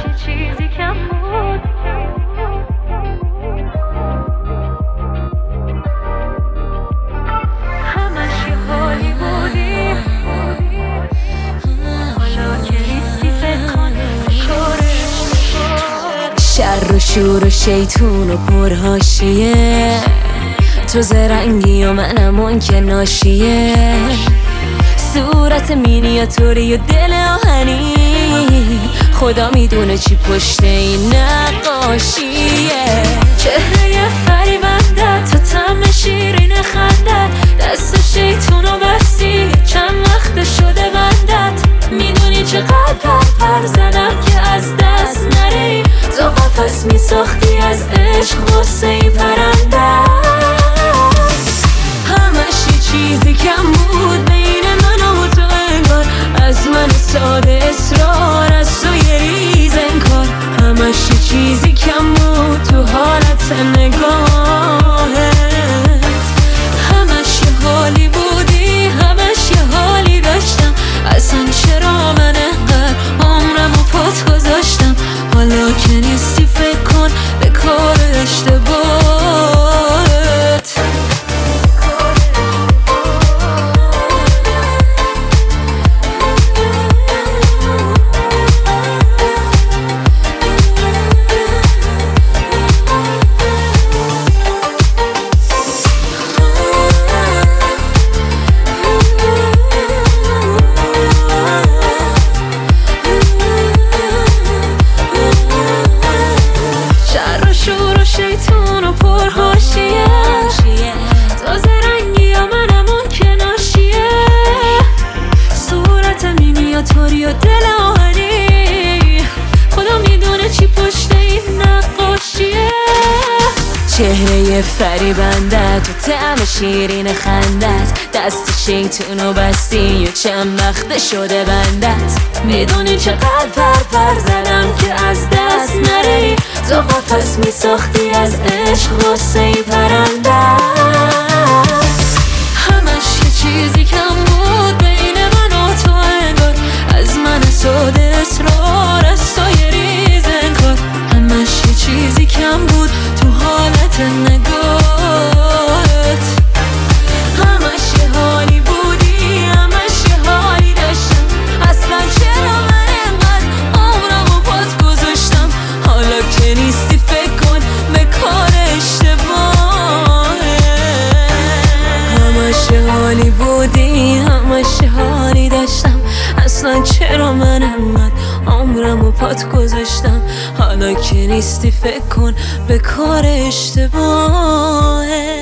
یه چیزی کم بود. همش یه حالی بودی، حالا که نیستی فکر کن شر و شور و شیطون و پرهاشیه، تو زرنگی و منم اون که ناشیه. صورت مینیاتوری و دل آهنی، خدا میدونه چی پشت این نقاشیه. چهره فریبنده تا طعم شیرین خندت، دست شیطون و بستی چند وقت شده بندت. میدونی چقدر پر زدم که از دست نری، تو قفس میساختی از عشق غصه ای پرنده. همش یه چیزی کم بود بین من و تو، انگار از من ساده اصرار، از تو یه ریز انکار. همش یه چیزی کم بود تو حالت نگاهت. همش یه حالی بودی، همش یه حالی داشتم. اصلا چرا من انقدر عمرم و پات گذاشتم؟ حالا که نیستی فکر کن به کار اشتباهت. شیطون و پرهاشیه، تو زرنگی یا منم اون که ناشیه. صورت مینیاتوری و دل آهنی، خدا میدونه چی پشت این نقاشیه. چهره فریبندت و طعم شیرین خندت، دست شیطون و بستی و چند وقت شده بندت. میدونی چقدر پر زدم که از دست نری، تو قفس میساختی از عشق غصه ای پرنده. همش یه چیزی کم بود بین من و تو، انگار از من ساده اصرار، از تو یه ریز انکار. همش یه چیزی کم بود تو حالت نگاهت. همش یه حالی بودی، همش یه حالی داشتم. اصلا چرا من انقدر عمرم و پات گذاشتم؟ حالا که نیستی فکر کن به کار اشتباهت. همش یه حالی بودی، همش یه حالی داشتم. اصلا چرا من انقدر عمرم و پات گذاشتم؟ حالا که نیستی فکر کن به کار اشتباهت.